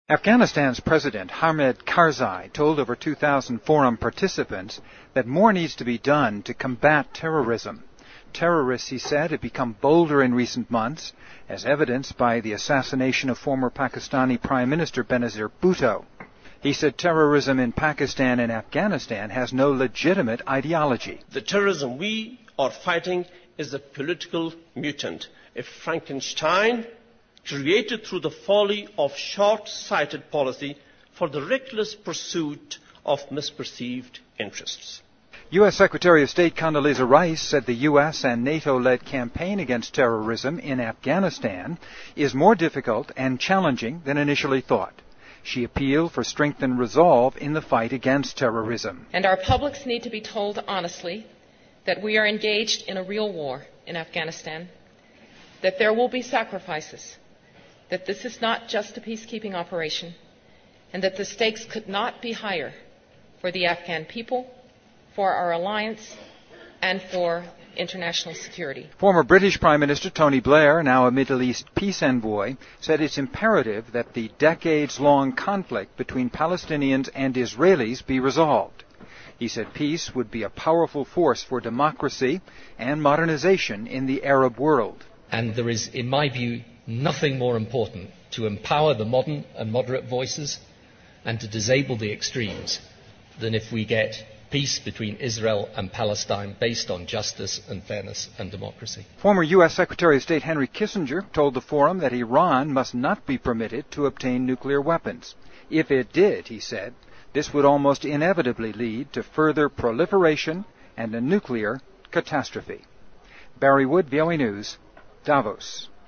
Afghanistan's President Hamid Karzai told over 2,000 forum participants that more needs to be done to combat terrorism. Terrorists, he said, have become bolder in recent months, as evidenced by the assassination of former Pakistani Prime Minister Benazir Bhutto. He said terrorism in Pakistan and Afghanistan has no legitimate ideology. The terrorism we are fighting is a political mutant, a Frankenstein created through the folly of short-sighted policy for the reckless pursuit of misperceived interests. U.S. Secretary of State Condoleezza Rice said the U.S. and NATO-led campaign against terrorism in Afghanistan is more difficult and challenging than initially thought. She appealed for strengthened resolve in the fight against terrorism. And our publics need to be told honestly that we are engaged in a real war in Afghanistan, that there will be sacrifices, that this is not just a peacekeeping operation, and that the stakes could not be higher for the Afghan people, for our alliance, and for international security. Former British Prime Minister Tony Blair, now a Middle East peace envoy, said it's imperative that the decades-long conflict between Palestinians and Israelis be resolved. He said peace would be a powerful force for democracy and modernization in the Arab world. And there is, in my view, nothing more important to empower the modern and moderate voices and to disable the extremes than if we get peace between Israel and Palestine based on justice and fairness and democracy. Former U.S. Secretary of State Henry Kissinger told the forum that Iran must not be permitted to obtain nuclear weapons. If it did, he said, this would almost inevitably lead to further proliferation and a nuclear catastrophe. Barry Wood, VOA News, Davos.